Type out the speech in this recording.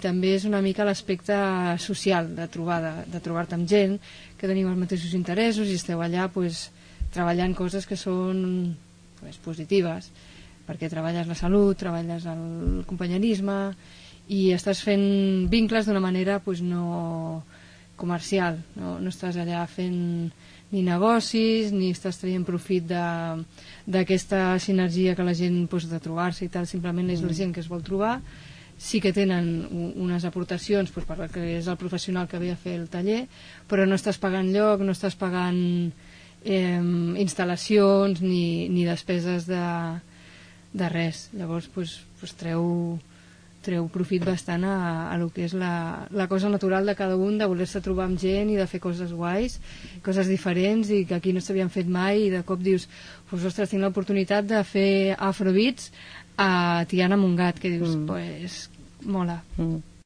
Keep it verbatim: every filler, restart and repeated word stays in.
també és una mica l'aspecte social de trobar de, de trobar-te amb gent que teniu els mateixos interessos i esteu allà pues, treballant coses que són pues, positives, perquè treballes la salut, treballes el companyerisme i estàs fent vincles d'una manera pues, no comercial, no, no estàs allà fent ni negocis, ni estàs traient profit d'aquesta sinergia que la gent pues, de trobar-se i tal, simplement és la gent que es vol trobar. Sí que tenen unes aportacions pues, perquè és el professional que ve a fer el taller, però no estàs pagant lloc, no estàs pagant eh, instal·lacions ni, ni despeses de, de res. Llavors pues, pues, treu treu profit bastant a, a lo que és la, la cosa natural de cada un, de voler-se trobar amb gent i de fer coses guais, coses diferents i que aquí no s'havien fet mai i de cop dius, pues, ostres, tinc l'oportunitat de fer afrobeats a Tiana Montgat, que dius, mm. pues, mola. Mm.